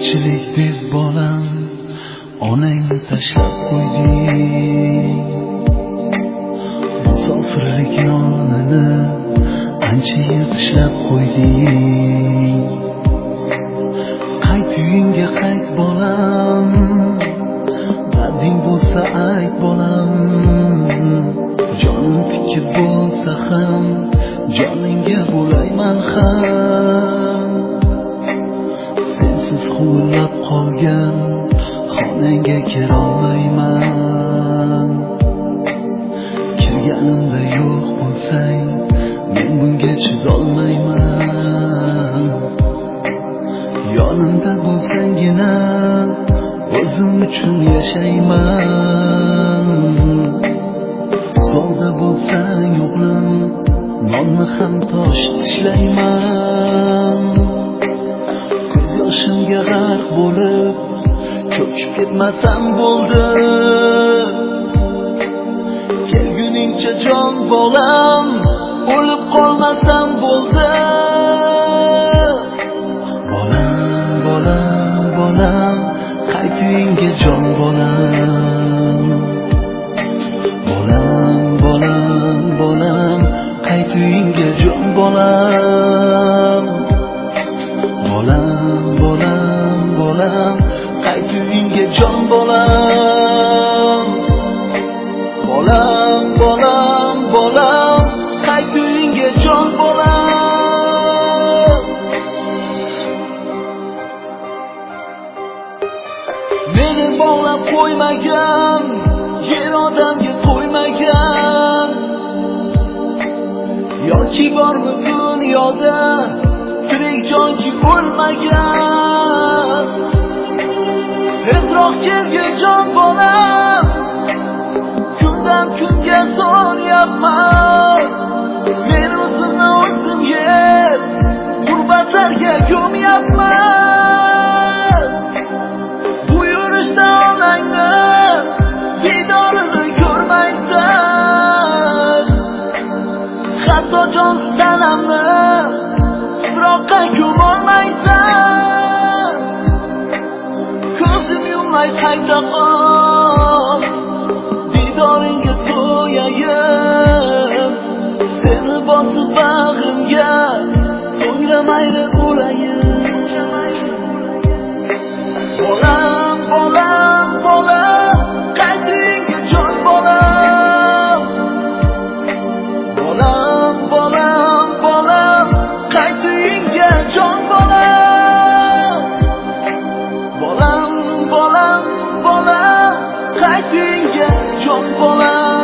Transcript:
tirikchilik deb bolam onangni tashlab qo'yding. Musofirlik yonini ancha yil tishlab qo'yding. Qayt uyingga qayt bolam, darding bo'lsa ayt bolam. Jonim tikib bo'lsa ham joningga bo'layman ham. Sensiz huvillab qolgan xonangga kirolmayman. Kirganimda yo'q bo'lsang men bunga chidolmayman. Yonimda bo'lsangina o'zim uchun yashayman. Zo'rda bo'lsang o'g'lim nonni ham tosh tishlayman. Ko'z yoshimga g'arq bo'lib cho'kib ketmasam bo'ldi. Kelguningcha jon bolam o'lib qolmasam bo'ldi. Bolam qayt uyingga jon bolam. Bolam qayt uyingga jon bolam. Bolam qayt uyingga jon bolam. Bolam qayt uyingga jon bolam. Meni bog'lab qo'ymagan, yer odamga qo'ymagan. Yoki bormi dunyoda tirik jonki o'lmagan. Tezroq kelgin jon bolam, kundan kunga so'rayapman. Men o'zimni o'zim yeb gurbatlarga ko'myapman. Bu yurishda onangni didorini ko'rmaysan. Hatto jon tanamni tuproqqa ko'molmaysan. Ko'zim yummay qayta qol, didoringga to'yayim. Seni bosib bag'rimga, so'ngra mayli o'layim. Bolam qayt uyingga jon bolam. Bolam qayt uyingga jon bolam. Bolam qayt uyingga jon bolam.